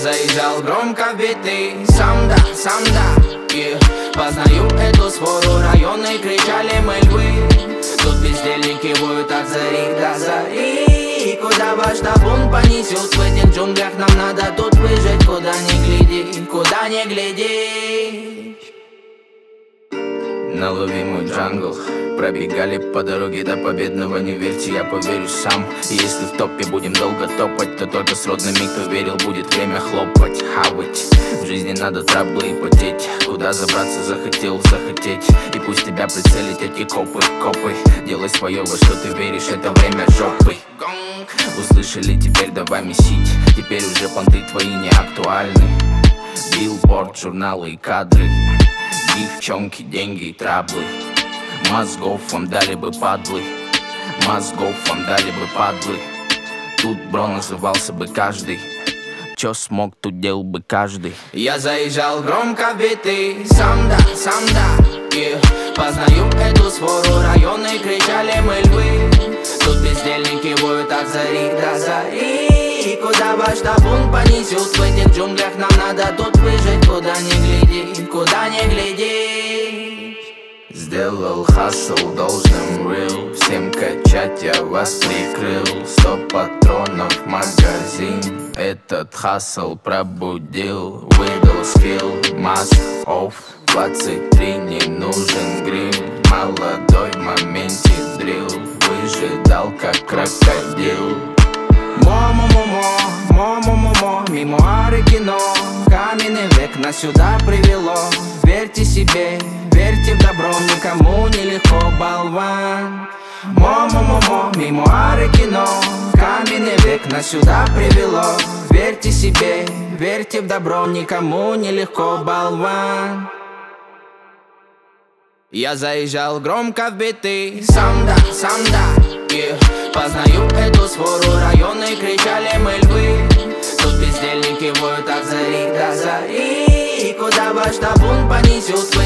заезжал громко в биты, сам да, Познаю эту сфору, районы кричали мы львы. Тут бездельники воют от зари до зари. Куда ваш табун понесет, в этих джунглях нам надо тут выжить. Куда ни гляди, куда ни гляди. Налови мой джангл. Пробегали по дороге до победного, не верьте, я поверю сам. И если в топе будем долго топать, то только с родными, кто верил, будет время хлопать, хавать. В жизни надо траблы и потеть. Куда забраться захотел, захотеть. И пусть тебя прицелят эти копы. Делай свое, во что ты веришь, это время жопы. Услышали, теперь давай месить. Теперь уже понты твои не актуальны. Билборд, журналы и кадры. Девчонки, деньги и траблы. Мозгов вам дали бы падлы. Мозгов вам дали бы падлы. Тут бро назывался бы каждый. Чё смог, тут делал бы каждый. Я заезжал громко в биты, сам да, Познаю эту сфору, районы кричали мы львы. Тут бездельники воют от зари до зари. Куда ваш табун понесет, в этих джунглях нам надо тут выжить. Куда ни гляди, куда ни гляди. Сделал хасл должным real. Всем качать я вас прикрыл. 100 патронов в магазин. Этот хасл пробудил. Выдал скилл, маск off. 23 не нужен грим. Молодой в моменте дрил. Выжидал как крокодил. Мо-мо-мо-мо, мемуары кино. Каменный век нас сюда привело. Верьте себе, верьте в добро, никому нелегко, болван. Мо-мо-мо-мо, мемуары кино. Каменный век нас сюда привело. Верьте себе, верьте в добро, никому нелегко, болван. Я заезжал громко в биты, сам да, Познаю эту сфору, районы кричали мы львы. Тут бездельники воют от зари до зари. Куда ваш табун понесет,